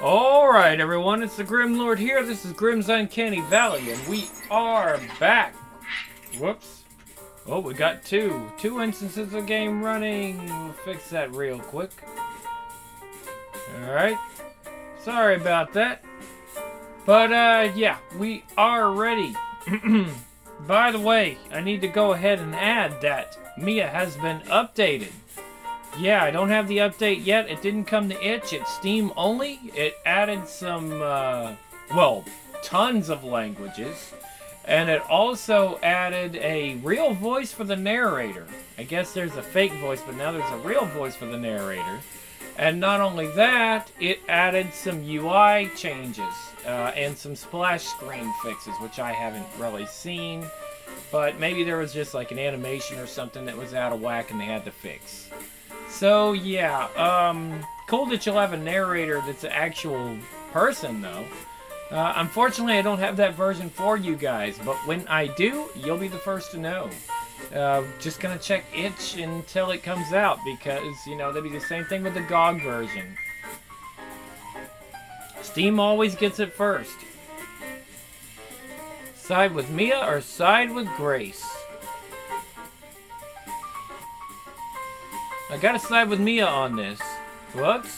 Alright everyone, it's the Grim Lord here. This is Grim's Uncanny Valley, and we are back. Whoops. Oh, we got two instances of game running. We'll fix that real quick. Alright. Sorry about that. But, yeah, we are ready. By the way, I need to go ahead and add that Mia has been updated. Yeah, I don't have the update yet. It didn't come to itch. It's Steam only. It added some, well, tons of languages. And it also added a real voice for the narrator. I guess there's a fake voice, but now there's a real voice for the narrator. And not only that, it added some UI changes and some splash screen fixes, which I haven't really seen. But maybe there was just like an animation or something that was out of whack and they had to fix. So, yeah, cool that you'll have a narrator that's an actual person, though. Unfortunately, I don't have that version for you guys, but when I do, you'll be the first to know. Just gonna check itch until it comes out, because, you know, that'd be the same thing with the GOG version. Steam always gets it first. Side with Mia or side with Grace? I gotta side with Mia on this. Whoops.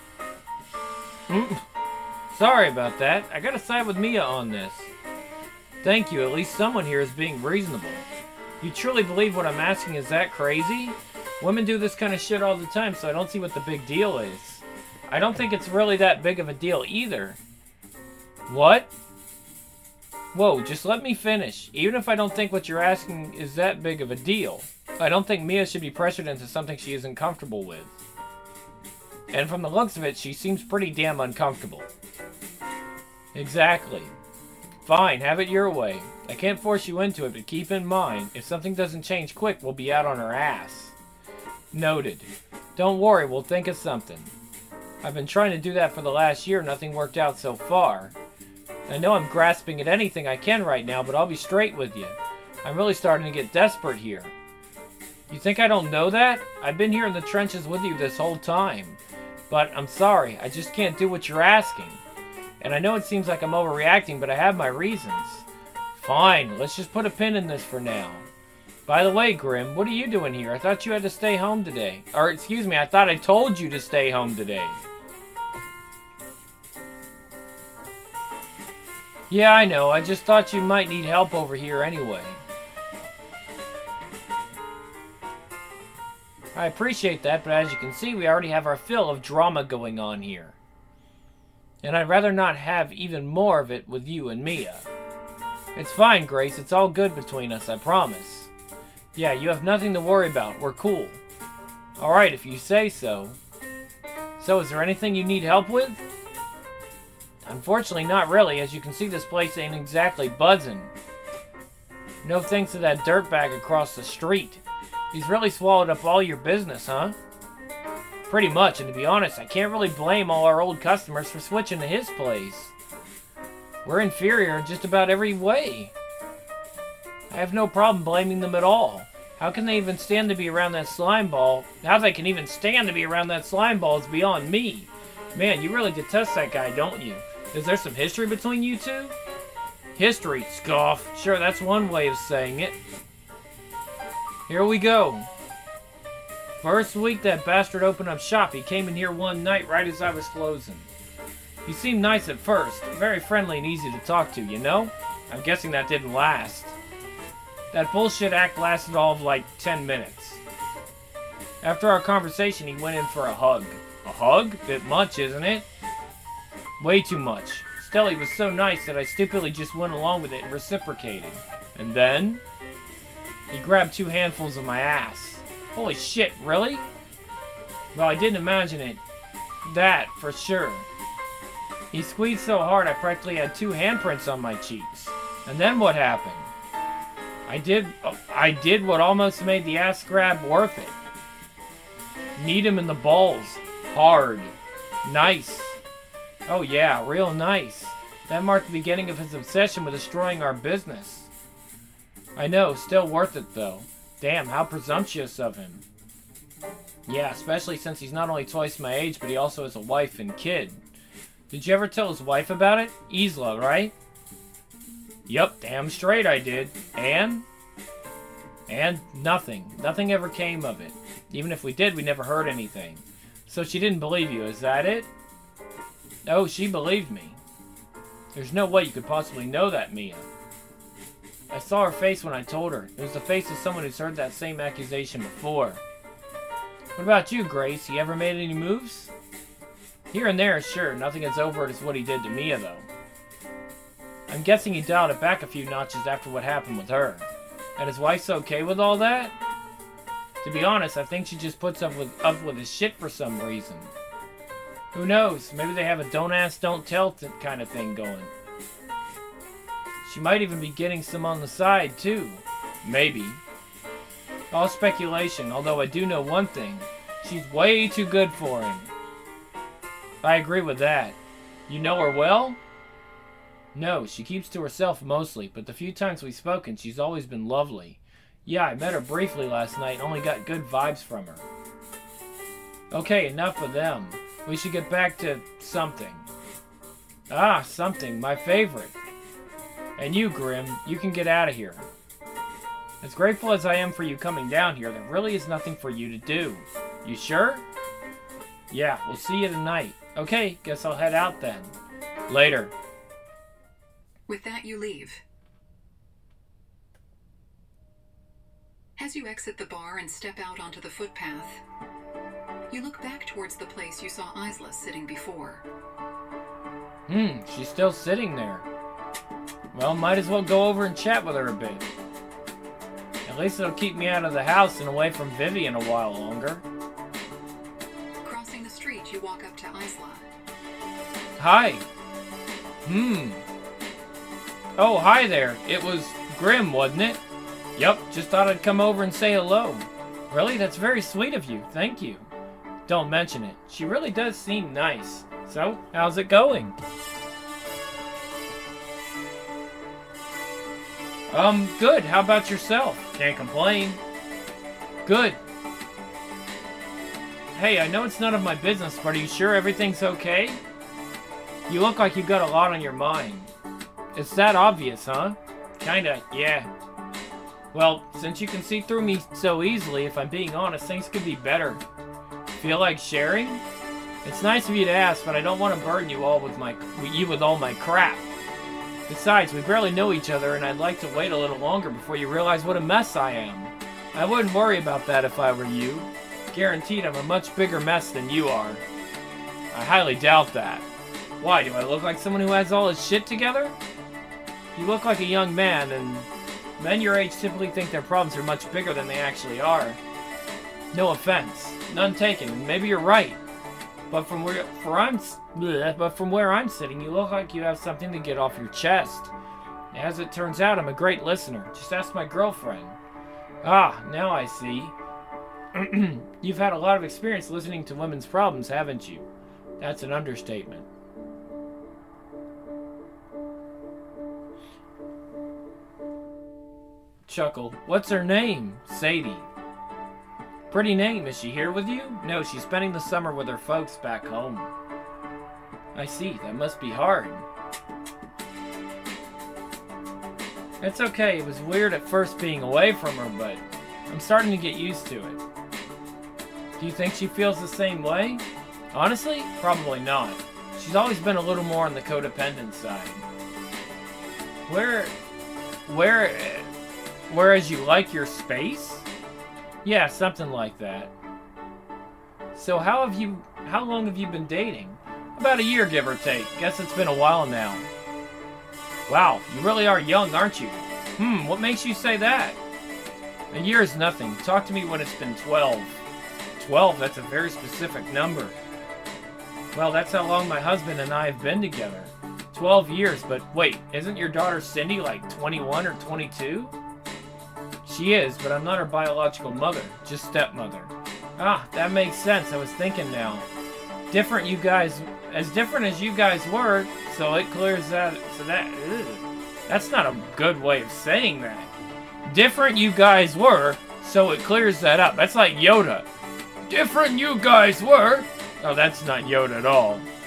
Sorry about that. I gotta side with Mia on this. Thank you. At least someone here is being reasonable. You truly believe what I'm asking is that crazy? Women do this kind of shit all the time, so I don't see what the big deal is. I don't think it's really that big of a deal either. What? Whoa, just let me finish. Even if I don't think what you're asking is that big of a deal, I don't think Mia should be pressured into something she isn't comfortable with. And from the looks of it, she seems pretty damn uncomfortable. Exactly. Fine, have it your way. I can't force you into it, but keep in mind, if something doesn't change quick, we'll be out on her ass. Noted. Don't worry, we'll think of something. I've been trying to do that for the last year, nothing worked out so far. I know I'm grasping at anything I can right now, but I'll be straight with you. I'm really starting to get desperate here. You think I don't know that? I've been here in the trenches with you this whole time. But I'm sorry, I just can't do what you're asking. And I know it seems like I'm overreacting, but I have my reasons. Fine, let's just put a pin in this for now. By the way, Grim, what are you doing here? I thought you had to stay home today. Or, excuse me, I thought I told you to stay home today. Yeah, I know, I just thought you might need help over here anyway. I appreciate that, but as you can see, we already have our fill of drama going on here. And I'd rather not have even more of it with you and Mia. It's fine, Grace. It's all good between us, I promise. Yeah, you have nothing to worry about. We're cool. Alright, if you say so. So, is there anything you need help with? Unfortunately, not really. As you can see, this place ain't exactly buzzing. No thanks to that dirtbag across the street. He's really swallowed up all your business, huh? Pretty much, and to be honest, I can't really blame all our old customers for switching to his place. We're inferior in just about every way. I have no problem blaming them at all. How can they even stand to be around that slime ball? How they can even stand to be around that slime ball is beyond me. Man, you really detest that guy, don't you? Is there some history between you two? History, scoff. Sure, that's one way of saying it. Here we go. First week that bastard opened up shop, he came in here one night right as I was closing. He seemed nice at first, very friendly and easy to talk to, you know? I'm guessing that didn't last. That bullshit act lasted all of like 10 minutes. After our conversation, he went in for a hug. A hug? Bit much, isn't it? Way too much. Still, he was so nice that I stupidly just went along with it and reciprocated. And then he grabbed 2 handfuls of my ass. Holy shit, really? Well, I didn't imagine it. That, for sure. He squeezed so hard I practically had 2 handprints on my cheeks. And then what happened? I did what almost made the ass grab worth it. Kneed him in the balls. Hard. Nice. Oh yeah, real nice. That marked the beginning of his obsession with destroying our business. I know, still worth it though. Damn, how presumptuous of him. Yeah, especially since he's not only twice my age, but he also has a wife and kid. Did you ever tell his wife about it? Isla, right? Yup, damn straight I did. And nothing. Nothing ever came of it. Even if we did, we never heard anything. So she didn't believe you, is that it? Oh, she believed me. There's no way you could possibly know that, Mia. I saw her face when I told her. It was the face of someone who's heard that same accusation before. What about you, Grace? He ever made any moves? Here and there, sure. Nothing as overt as what he did to Mia, though. I'm guessing he dialed it back a few notches after what happened with her. And his wife's okay with all that? To be honest, I think she just puts up with his shit for some reason. Who knows? Maybe they have a don't ask, don't tell kind of thing going. She might even be getting some on the side, too. Maybe. All speculation, although I do know one thing. She's way too good for him. I agree with that. You know her well? No, she keeps to herself mostly, but the few times we've spoken, she's always been lovely. Yeah, I met her briefly last night and only got good vibes from her. Okay, enough of them. We should get back to something. Ah, something, my favorite. And you, Grim, you can get out of here. As grateful as I am for you coming down here, there really is nothing for you to do. You sure? Yeah, we'll see you tonight. Okay, guess I'll head out then. Later. With that, you leave. As you exit the bar and step out onto the footpath, you look back towards the place you saw Isla sitting before. She's still sitting there. Well, might as well go over and chat with her a bit. At least it'll keep me out of the house and away from Vivian a while longer. Crossing the street, you walk up to Isla. Hi. Oh, hi there. It was Grim, wasn't it? Yup, just thought I'd come over and say hello. Really? That's very sweet of you. Thank you. Don't mention it. She really does seem nice. So, how's it going? Good. How about yourself? Can't complain. Good. Hey, I know it's none of my business, but are you sure everything's okay? You look like you've got a lot on your mind. It's that obvious, huh? Kinda, yeah. Well, since you can see through me so easily, if I'm being honest, things could be better. Feel like sharing? It's nice of you to ask, but I don't want to burden you all with all my crap. Besides, we barely know each other, and I'd like to wait a little longer before you realize what a mess I am. I wouldn't worry about that if I were you. Guaranteed I'm a much bigger mess than you are. I highly doubt that. Why, do I look like someone who has all his shit together? You look like a young man, and men your age typically think their problems are much bigger than they actually are. No offense. None taken, and maybe you're right. But from where I'm sitting, you look like you have something to get off your chest. As it turns out, I'm a great listener. Just ask my girlfriend. Ah, now I see. You've had a lot of experience listening to women's problems, haven't you? That's an understatement. Chuckle. What's her name? Sadie. Pretty name. Is she here with you? No, she's spending the summer with her folks back home. I see. That must be hard. It's okay. It was weird at first being away from her, but I'm starting to get used to it. Do you think she feels the same way? Honestly, probably not. She's always been a little more on the codependent side. Whereas you like your space? Yeah, something like that. So how long have you been dating? About a year, give or take. Guess it's been a while now. Wow, you really are young, aren't you? What makes you say that? A year is nothing. Talk to me when it's been 12. 12? That's a very specific number. Well, that's how long my husband and I have been together. 12 years, but wait, isn't your daughter Cindy like 21 or 22? She is, but I'm not her biological mother, just stepmother. Ah, that makes sense. I was thinking now. As different as you guys were, so it clears that. That's not a good way of saying that. Different you guys were, so it clears that up. That's like Yoda. Different you guys were. Oh, that's not Yoda at all.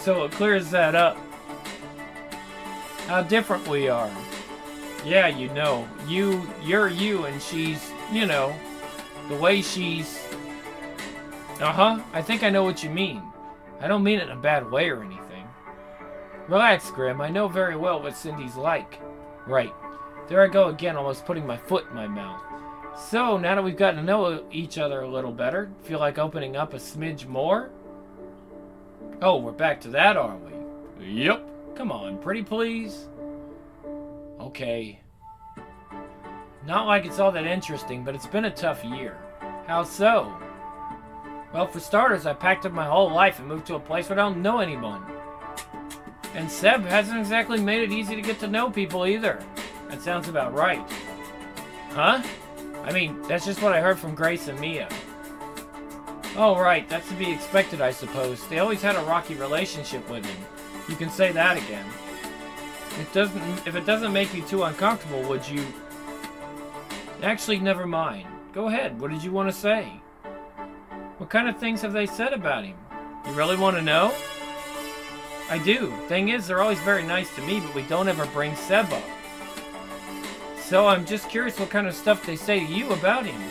So it clears that up. How different we are. Yeah, you know. You're you, and she's, you know, the way she's... Uh-huh, I think I know what you mean. I don't mean it in a bad way or anything. Relax, Grim. I know very well what Cindy's like. Right. There I go again, almost putting my foot in my mouth. So, now that we've gotten to know each other a little better, feel like opening up a smidge more? Oh, we're back to that, are we? Yep. Come on, pretty please. Okay. Not like it's all that interesting, but it's been a tough year. How so? Well, for starters, I packed up my whole life and moved to a place where I don't know anyone. And Seb hasn't exactly made it easy to get to know people either. That sounds about right. Huh? I mean, that's just what I heard from Grace and Mia. Oh, right. That's to be expected, I suppose. They always had a rocky relationship with him. You can say that again. If it doesn't make you too uncomfortable, would you... Actually, never mind. Go ahead. What did you want to say? What kind of things have they said about him? You really want to know? I do. Thing is, they're always very nice to me, but we don't ever bring Seb up. So I'm just curious what kind of stuff they say to you about him.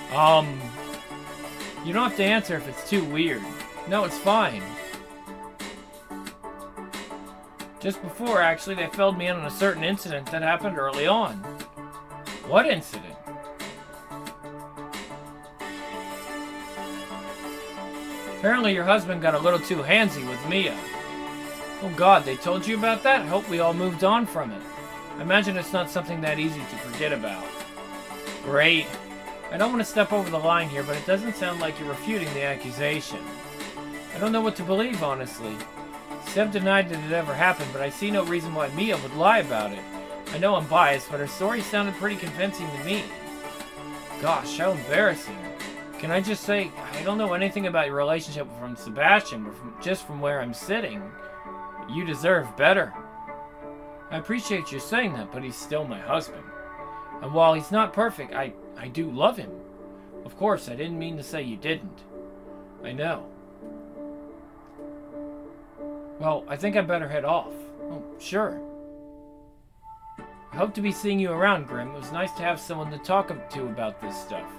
You don't have to answer if it's too weird. No, it's fine. Just before, actually, they filled me in on a certain incident that happened early on. What incident? Apparently your husband got a little too handsy with Mia. Oh God, they told you about that? I hope we all moved on from it. I imagine it's not something that easy to forget about. Great. I don't want to step over the line here, but it doesn't sound like you're refuting the accusation. I don't know what to believe, honestly. Seb denied that it ever happened, but I see no reason why Mia would lie about it. I know I'm biased, but her story sounded pretty convincing to me. Gosh, how embarrassing. Can I just say, I don't know anything about your relationship from Sebastian, but just from where I'm sitting, you deserve better. I appreciate you saying that, but he's still my husband. And while he's not perfect, I do love him. Of course, I didn't mean to say you didn't. I know. Well, I think I better head off. Oh, sure. I hope to be seeing you around, Grim. It was nice to have someone to talk to about this stuff.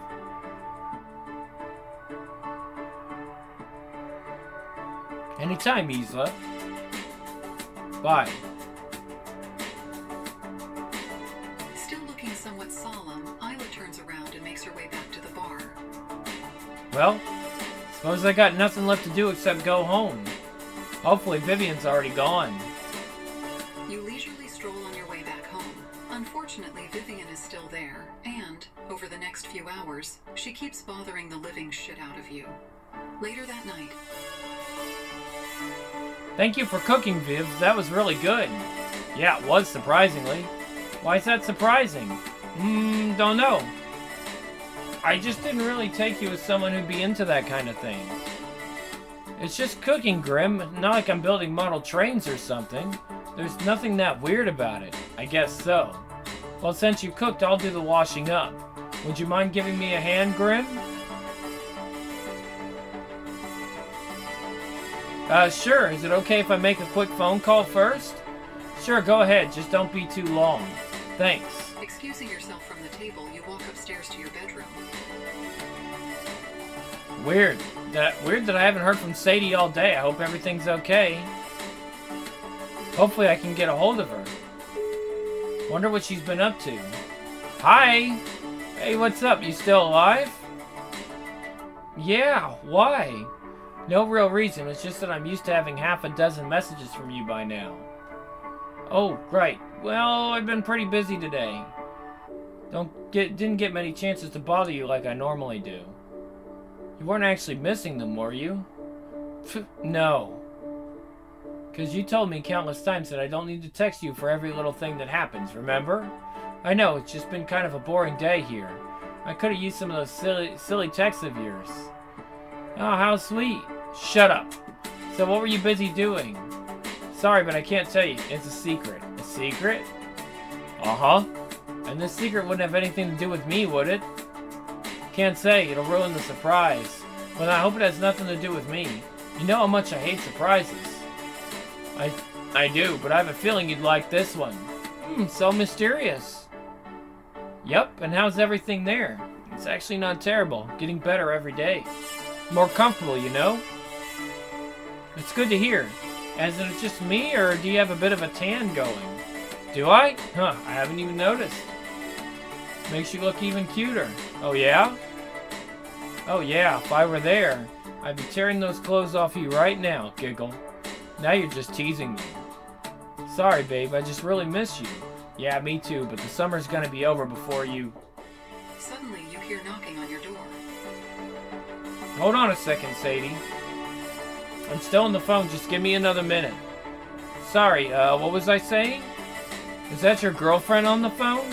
Anytime, Isla. Bye. Still looking somewhat solemn, Isla turns around and makes her way back to the bar. Well, suppose I got nothing left to do except go home. Hopefully Vivian's already gone. You leisurely stroll on your way back home. Unfortunately, Vivian is still there, and, over the next few hours, she keeps bothering the living shit out of you. Later that night... Thank you for cooking, Viv. That was really good. Yeah, it was, surprisingly. Why is that surprising? Don't know. I just didn't really take you as someone who'd be into that kind of thing. It's just cooking, Grim. Not like I'm building model trains or something. There's nothing that weird about it. I guess so. Well, since you cooked, I'll do the washing up. Would you mind giving me a hand, Grim? Sure. Is it okay if I make a quick phone call first? Sure, go ahead. Just don't be too long. Thanks. Excusing yourself from the table, you walk upstairs to your bedroom. Weird that I haven't heard from Sadie all day. I hope everything's okay. Hopefully I can get a hold of her. Wonder what she's been up to. Hi! Hey, what's up? You still alive? Yeah, why? No real reason. It's just that I'm used to having half a dozen messages from you by now. Oh, right. Well, I've been pretty busy today. Didn't get many chances to bother you like I normally do. You weren't actually missing them, were you? No. Because you told me countless times that I don't need to text you for every little thing that happens, remember? I know, it's just been kind of a boring day here. I could have used some of those silly texts of yours. Oh, how sweet. Shut up. So what were you busy doing? Sorry, but I can't tell you. It's a secret. A secret? Uh-huh. And this secret wouldn't have anything to do with me, would it? Can't say. It'll ruin the surprise. But I hope it has nothing to do with me. You know how much I hate surprises. I do, but I have a feeling you'd like this one. So mysterious. Yep, and how's everything there? It's actually not terrible. Getting better every day. More comfortable, you know? It's good to hear. As in, it's just me, or do you have a bit of a tan going? Do I? Huh, I haven't even noticed. Makes you look even cuter. Oh, yeah? Oh, yeah, if I were there, I'd be tearing those clothes off you right now, Giggle. Now you're just teasing me. Sorry, babe, I just really miss you. Yeah, me too, but the summer's gonna be over before you... Suddenly, you hear knocking on your door. Hold on a second, Sadie. I'm still on the phone, just give me another minute. Sorry, what was I saying? Is that your girlfriend on the phone?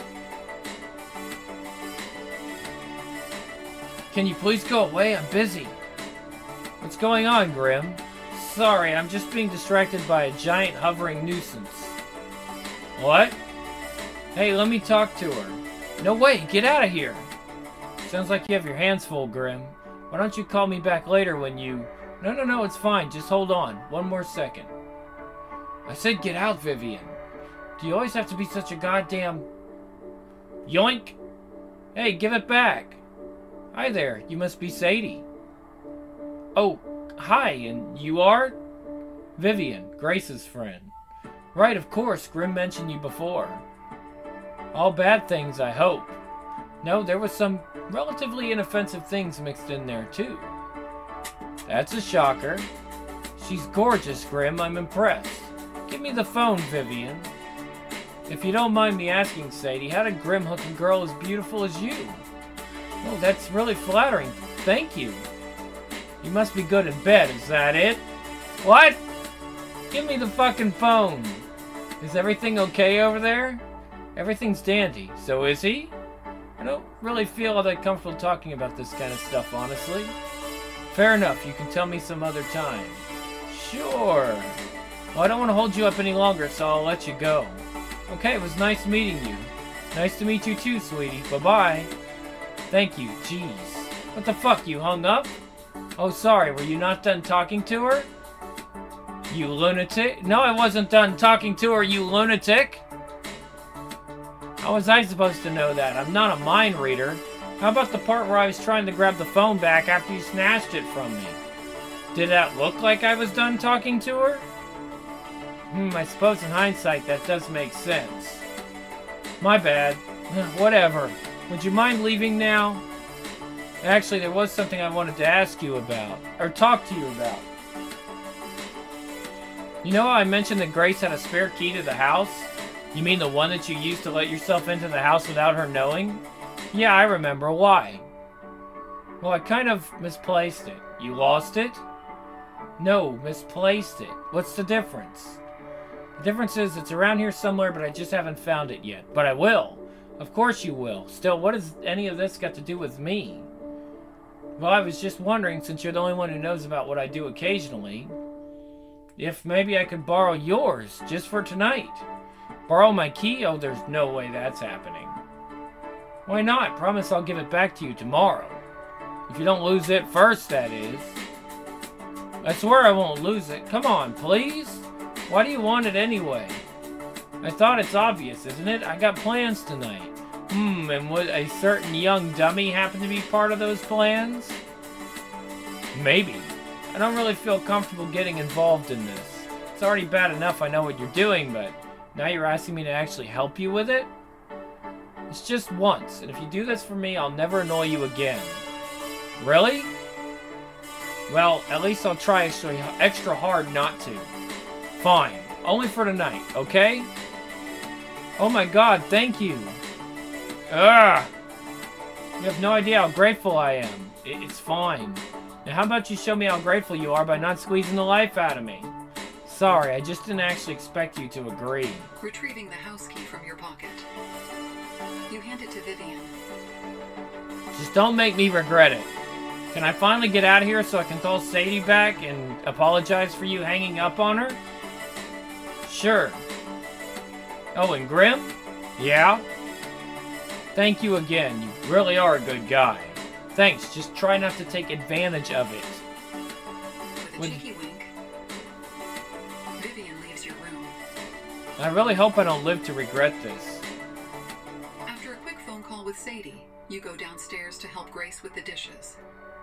Can you please go away? I'm busy. What's going on, Grim? Sorry, I'm just being distracted by a giant hovering nuisance. What? Hey, let me talk to her. No way, get out of here. Sounds like you have your hands full, Grim. Why don't you call me back later when you... No, it's fine. Just hold on. One more second. I said get out, Vivian. Do you always have to be such a goddamn... Yoink! Hey, give it back. Hi there. You must be Sadie. Oh, hi, and you are? Vivian, Grace's friend. Right, of course. Grim mentioned you before. All bad things, I hope. No, there was some relatively inoffensive things mixed in there, too. That's a shocker. She's gorgeous, Grim. I'm impressed. Give me the phone, Vivian. If you don't mind me asking, Sadie, how did Grim hook a girl as beautiful as you? Oh, that's really flattering. Thank you. You must be good in bed, is that it? What? Give me the fucking phone. Is everything okay over there? Everything's dandy. So is he? I don't really feel all that comfortable talking about this kind of stuff, honestly. Fair enough, you can tell me some other time. Sure. Well, I don't want to hold you up any longer, so I'll let you go. Okay, it was nice meeting you. Nice to meet you too, sweetie. Bye-bye. Thank you, jeez. What the fuck, you hung up? Oh, sorry, were you not done talking to her? You lunatic? No, I wasn't done talking to her, you lunatic! How was I supposed to know that? I'm not a mind reader. How about the part where I was trying to grab the phone back after you snatched it from me? Did that look like I was done talking to her? I suppose in hindsight that does make sense. My bad. Whatever. Would you mind leaving now? Actually, there was something I wanted to ask you about. Or talk to you about. You know how I mentioned that Grace had a spare key to the house? You mean the one that you used to let yourself into the house without her knowing? Yeah, I remember. Why? Well, I kind of misplaced it. You lost it? No, misplaced it. What's the difference? The difference is it's around here somewhere, but I just haven't found it yet. But I will. Of course you will. Still, what has any of this got to do with me? Well, I was just wondering, since you're the only one who knows about what I do occasionally, if maybe I could borrow yours, just for tonight. Borrow my key? Oh, there's no way that's happening. Why not? Promise I'll give it back to you tomorrow. If you don't lose it first, that is. I swear I won't lose it. Come on, please? Why do you want it anyway? I thought it's obvious, isn't it? I got plans tonight. And would a certain young dummy happen to be part of those plans? Maybe. I don't really feel comfortable getting involved in this. It's already bad enough I know what you're doing, but now you're asking me to actually help you with it? It's just once, and if you do this for me, I'll never annoy you again. Really? Well, at least I'll try extra hard not to. Fine. Only for tonight, okay? Oh my god, thank you. Ugh! You have no idea how grateful I am. It's fine. Now how about you show me how grateful you are by not squeezing the life out of me? Sorry, I just didn't actually expect you to agree. Retrieving the house key from your pocket. You hand it to Vivian. Just don't make me regret it. Can I finally get out of here so I can call Sadie back and apologize for you hanging up on her? Sure. Oh, and Grim? Yeah? Thank you again. You really are a good guy. Thanks, just try not to take advantage of it. With a cheeky wink, Vivian leaves your room. I really hope I don't live to regret this. After a quick phone call with Sadie, you go downstairs to help Grace with the dishes.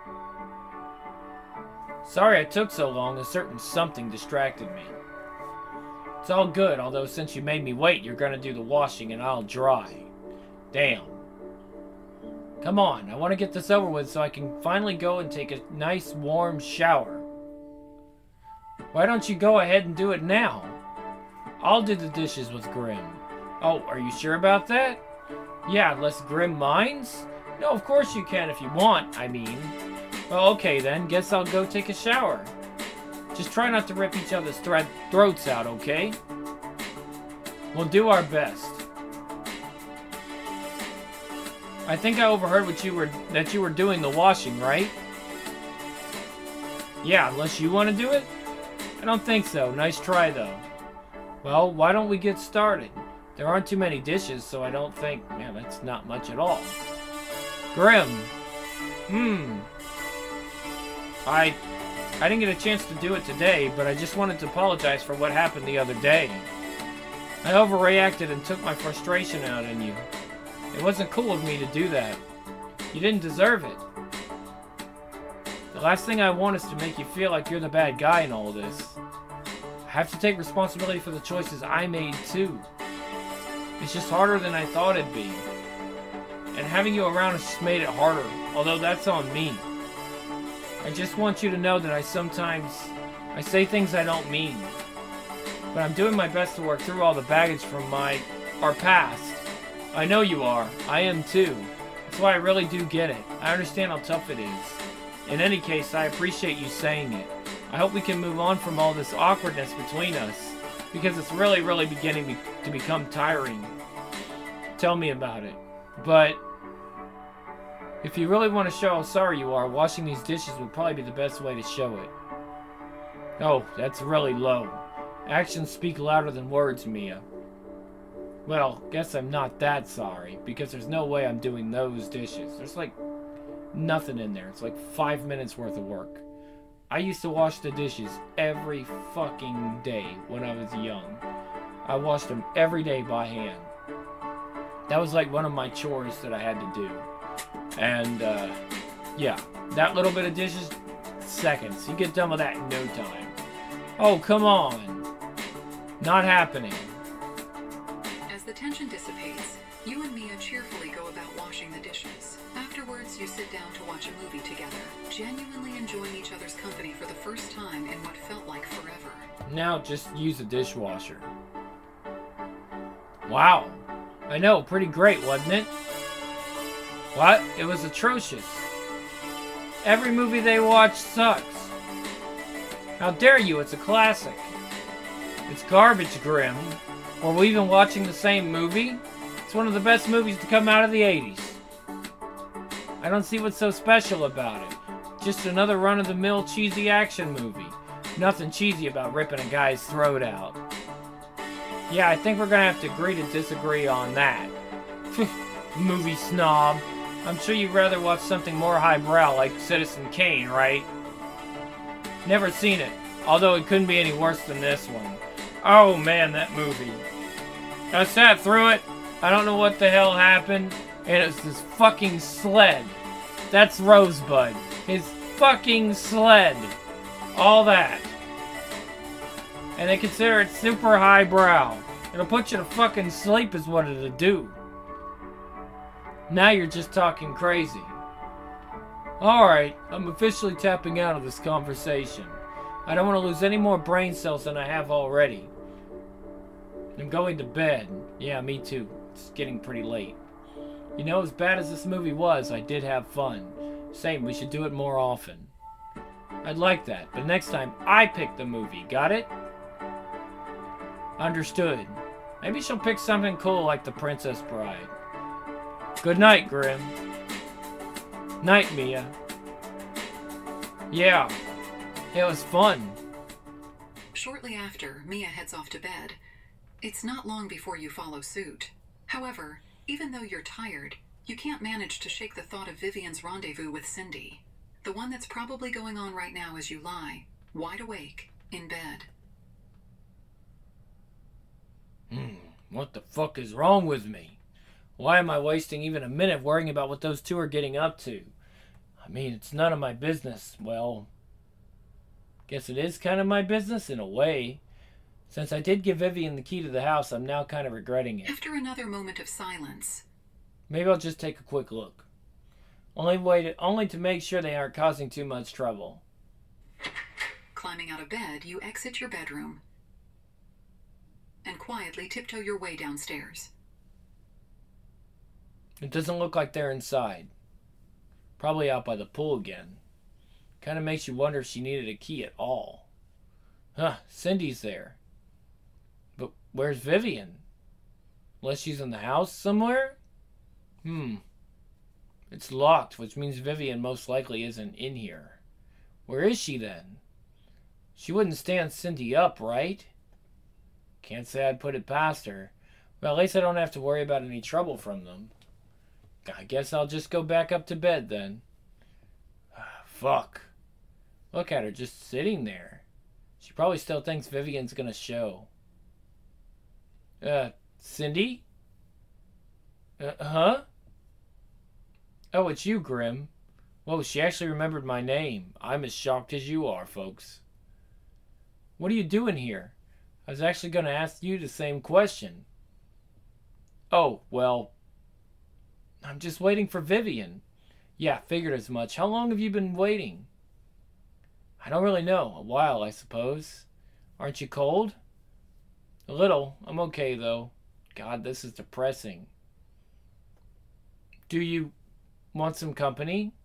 Sorry I took so long, a certain something distracted me. It's all good, although since you made me wait, you're gonna do the washing and I'll dry. Damn. Come on, I want to get this over with so I can finally go and take a nice warm shower. Why don't you go ahead and do it now? I'll do the dishes with Grim. Oh, are you sure about that? Yeah, unless Grim minds? No, of course you can if you want, I mean. Well, okay then, guess I'll go take a shower. Just try not to rip each other's throats out, okay? We'll do our best. I think I overheard that you were doing the washing, right? Yeah, unless you want to do it? I don't think so. Nice try, though. Well, why don't we get started? There aren't too many dishes, so I don't think... Man, that's not much at all. Grim. I didn't get a chance to do it today, but I just wanted to apologize for what happened the other day. I overreacted and took my frustration out on you. It wasn't cool of me to do that. You didn't deserve it. The last thing I want is to make you feel like you're the bad guy in all this. I have to take responsibility for the choices I made too. It's just harder than I thought it'd be. And having you around has just made it harder, although that's on me. I just want you to know that I say things I don't mean. But I'm doing my best to work through all the baggage from our past. I know you are. I am too. That's why I really do get it. I understand how tough it is. In any case, I appreciate you saying it. I hope we can move on from all this awkwardness between us, because it's really, really beginning to become tiring. Tell me about it. But if you really want to show how sorry you are, washing these dishes would probably be the best way to show it. Oh, that's really low. Actions speak louder than words, Mia. Well, guess I'm not that sorry, because there's no way I'm doing those dishes. There's like nothing in there. It's like 5 minutes worth of work. I used to wash the dishes every fucking day when I was young. I washed them every day by hand. That was like one of my chores that I had to do. And, yeah, that little bit of dishes, seconds. You get done with that in no time. Oh, come on. Not happening. As the tension dissipates, you and Mia cheerfully go about washing the dishes. Afterwards, you sit down to watch a movie together, genuinely enjoying each other's company for the first time in what felt like forever. Now just use a dishwasher. Wow. I know, pretty great, wasn't it? What? It was atrocious. Every movie they watch sucks. How dare you, it's a classic. It's garbage, Grim. Were we even watching the same movie? It's one of the best movies to come out of the 80s. I don't see what's so special about it. Just another run-of-the-mill cheesy action movie. Nothing cheesy about ripping a guy's throat out. Yeah, I think we're gonna have to agree to disagree on that. Movie snob. I'm sure you'd rather watch something more highbrow like Citizen Kane, right? Never seen it, although it couldn't be any worse than this one. Oh man, that movie. I sat through it. I don't know what the hell happened. And it's this fucking sled. That's Rosebud. His fucking sled. All that. And they consider it super highbrow. It'll put you to fucking sleep is what it'll do. Now you're just talking crazy. Alright, I'm officially tapping out of this conversation. I don't want to lose any more brain cells than I have already. I'm going to bed. Yeah, me too. It's getting pretty late. You know, as bad as this movie was, I did have fun. Same, we should do it more often. I'd like that, but next time I pick the movie, got it? Understood. Maybe she'll pick something cool like The Princess Bride. Good night, Grim. Night, Mia. Yeah, it was fun. Shortly after, Mia heads off to bed. It's not long before you follow suit. However, even though you're tired, you can't manage to shake the thought of Vivian's rendezvous with Cindy. The one that's probably going on right now as you lie, wide awake, in bed. What the fuck is wrong with me? Why am I wasting even a minute worrying about what those two are getting up to? I mean, it's none of my business. Well, guess it is kind of my business in a way. Since I did give Vivian the key to the house, I'm now kind of regretting it. After another moment of silence, maybe I'll just take a quick look. Only to make sure they aren't causing too much trouble. Climbing out of bed, you exit your bedroom and quietly tiptoe your way downstairs. It doesn't look like they're inside. Probably out by the pool again. Kind of makes you wonder if she needed a key at all. Huh, Cindy's there. But where's Vivian? Unless she's in the house somewhere? It's locked, which means Vivian most likely isn't in here. Where is she then? She wouldn't stand Cindy up, right? Can't say I'd put it past her. Well, at least I don't have to worry about any trouble from them. I guess I'll just go back up to bed then. Fuck. Look at her just sitting there. She probably still thinks Vivian's gonna show. Cindy? Huh? Oh, it's you, Grim. Whoa, she actually remembered my name. I'm as shocked as you are, folks. What are you doing here? I was actually going to ask you the same question. Oh, well, I'm just waiting for Vivian. Yeah, figured as much. How long have you been waiting? I don't really know. A while, I suppose. Aren't you cold? A little. I'm okay, though. God, this is depressing. Do you want some company?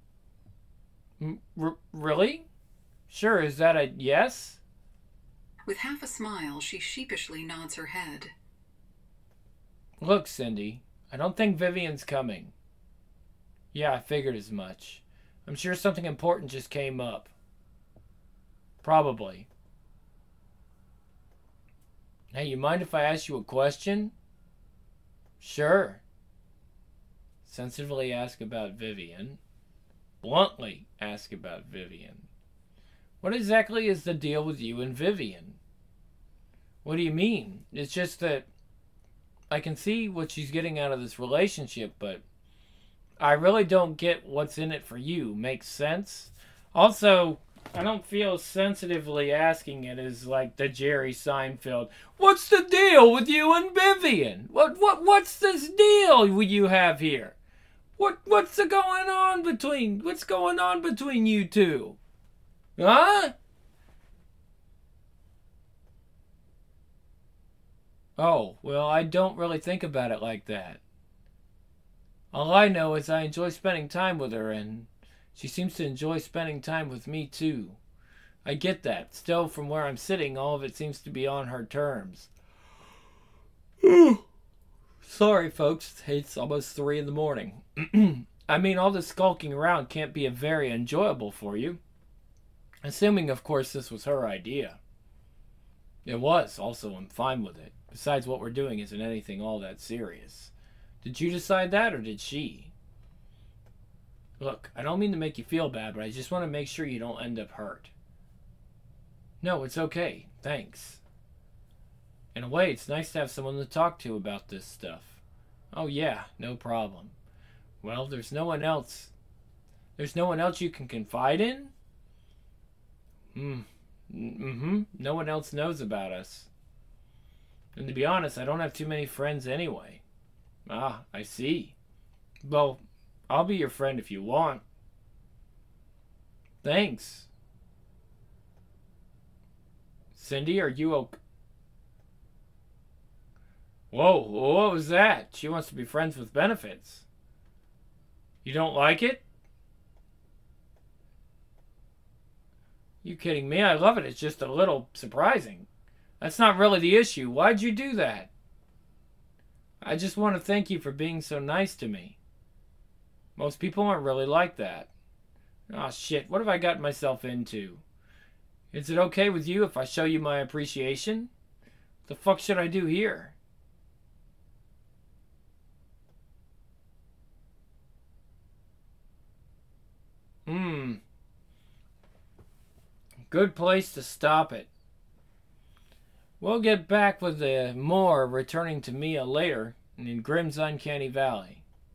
Really? Sure, is that a yes? With half a smile, she sheepishly nods her head. Look, Cindy, I don't think Vivian's coming. Yeah, I figured as much. I'm sure something important just came up. Probably. Hey, you mind if I ask you a question? Sure. Sensitively ask about Vivian. Bluntly ask about Vivian. What exactly is the deal with you and Vivian? What do you mean? It's just that I can see what she's getting out of this relationship, but I really don't get what's in it for you. Makes sense? Also, I don't feel sensitively asking it as like the Jerry Seinfeld. What's the deal with you and Vivian? What's this deal you have here? What's going on between you two? Huh? Oh, well, I don't really think about it like that. All I know is I enjoy spending time with her, and she seems to enjoy spending time with me, too. I get that. Still, from where I'm sitting, all of it seems to be on her terms. Sorry, folks. It's almost 3 in the morning. I mean, all this skulking around can't be very enjoyable for you. Assuming, of course, this was her idea. It was. Also, I'm fine with it. Besides, what we're doing isn't anything all that serious. Did you decide that, or did she? Look, I don't mean to make you feel bad, but I just want to make sure you don't end up hurt. No, it's okay. Thanks. In a way, it's nice to have someone to talk to about this stuff. Oh yeah, no problem. Well, there's no one else. There's no one else you can confide in? No one else knows about us. And to be honest, I don't have too many friends anyway. Ah, I see. Well, I'll be your friend if you want. Thanks. Cindy, are you okay? Whoa, what was that? She wants to be friends with benefits. You don't like it? You kidding me? I love it. It's just a little surprising. That's not really the issue. Why'd you do that? I just want to thank you for being so nice to me. Most people aren't really like that. Aw, shit. What have I gotten myself into? Is it okay with you if I show you my appreciation? What the fuck should I do here? Good place to stop it. We'll get back with more returning to Mia later in Grimm's Uncanny Valley.